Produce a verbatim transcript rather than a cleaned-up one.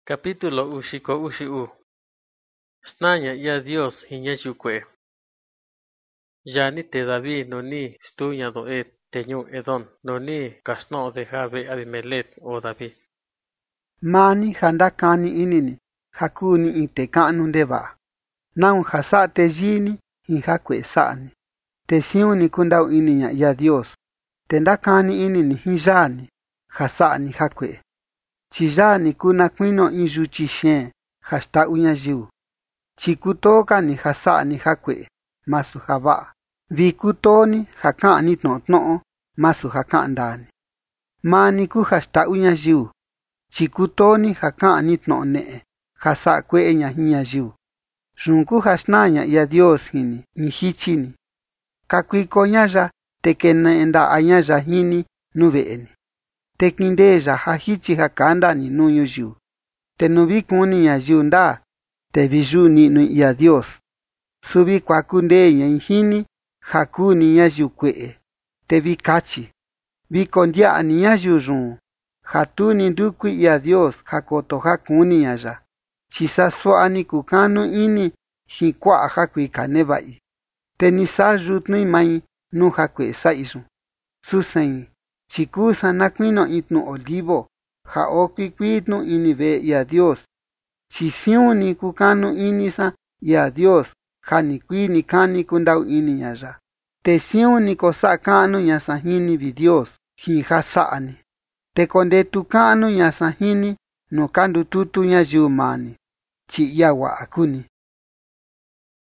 Capítulo uxiko uxi uu. Snaña ya Dios hiña yukwe. Yani te David noni stuña do et teñu edon noni kasno de have Abimelech o David. Mani handakani inini hakuni inte kanu ndeva. Naun hasa te jini hinhakwe sani. Te siuni kundau ininya ya Dios. Te ndakani inini hinjani hasani hakwe. Chijani kuna kwino injuchi shen hasta unya jiu. Chikutoka ni hasani hakwe masu hava. Vikutoni hakani tno tno masu hakandani. Mani ku hasta unya jiu. Chikutoni hakani tno ne hasa kwe enya hinya jiu. Runku hasnanya ya Dios hini nihichini. Kakwiko nyaja tekene enda anyaja hini nuveeni. Tekindeja hahichi hakanda ni nuyu jiu. Te nuvikuni ya jiu nda te viju ni nu ya Dios. Subi kwa kunde ya hini hakuni ya jiu kwee. Te vikachi. Vikondia ni ya jiu run. Hatuni ndukui ya Dios hakoto hakuni ya ja. Chisa soani kukanu ini hikwa hakui kanevai. Te nisa jutnui mai nu hakwe saizu. Susain. Chikusa nakwino itnu olivo. Ha okikwitnu ini ve ya Dios. Chisiuni kukanu inisa ya Dios. Hani kwini kani kundau ini yaja. Te siuni kosa kanu yasahini vi Dios. Hihasaani. Te konde tukanu yasahini no kandu tutu ya jiumani. Chi yawa akuni.